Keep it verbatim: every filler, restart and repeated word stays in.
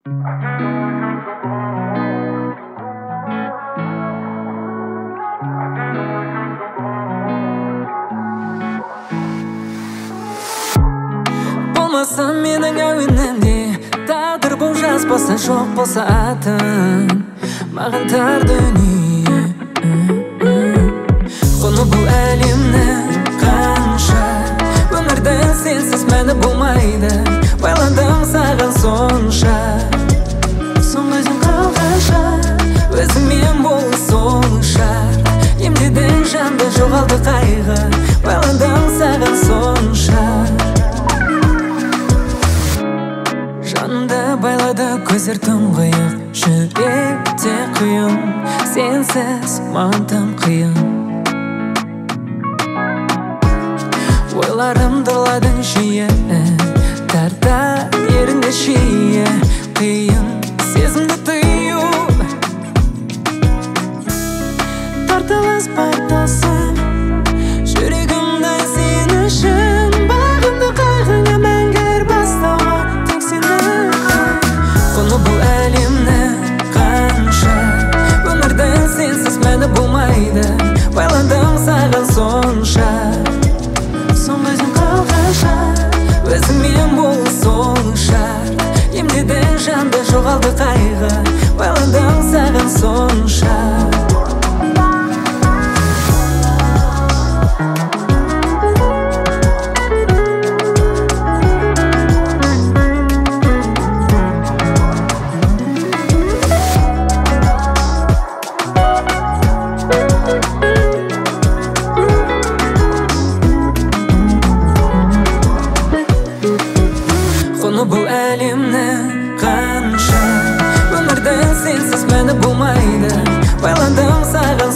Болмасам менің әуенімде тағдыр бұл жазбаса жоқ болса атын маған тар дүние құны бұл әлемнің қанша өмірдің сенсіз мәні болмайды байландым саған сонша соңғы өзің қалғанша өзіңмен болу сол шарт емдедің жанды жоғалды қайғы байландым саған сонша жанымды байлады көздер тұңғиық жүректе құйын сенсіз маған тым қиын ойларым дұрладың жиі тарта ерінде жиі қиын сезімді тыю тартылыс партасың жүрегімді сен үшін бағымды қайғыңа мәңгір бастауға тек сені құны бұл әлемнің қанша өмірдің сенсіз мәні болмайды байландым саған сонша соңғы өзің қалғанша өзіңмен болу сол шарт емдедің жанды жоғалды қайғы байландым саған сонша құны бұл әлемнің қанша өмірдің сенсіз мәні болмайды байландым саған